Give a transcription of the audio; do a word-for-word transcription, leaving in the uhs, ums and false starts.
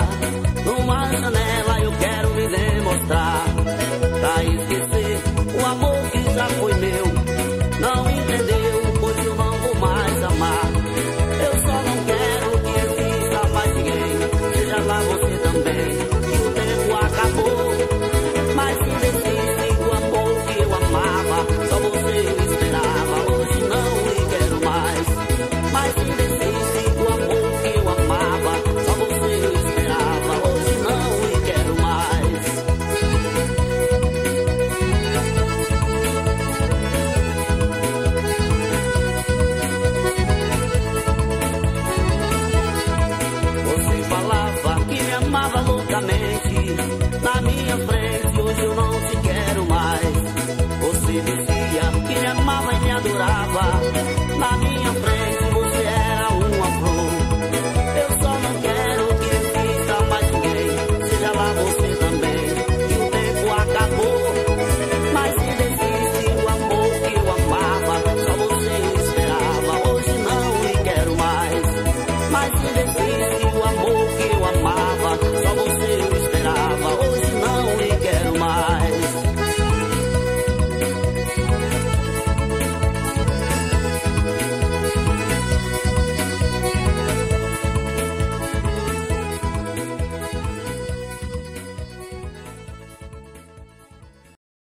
Numa janela eu quero me demonstrar, pra esquecer o amor que já foi meu. Não entendeu, pois eu não vou mais amar. Eu só não quero que exista mais ninguém, seja lá você também. E o tempo acabou, mas ainda existe o amor que eu amava. Só você eu esperava, hoje não lhe quero mais. Mas ainda existe o amor que eu amava. Só você eu esperava, hoje não lhe quero mais. Você falava que me amava loucamente na minha frente, hoje eu não te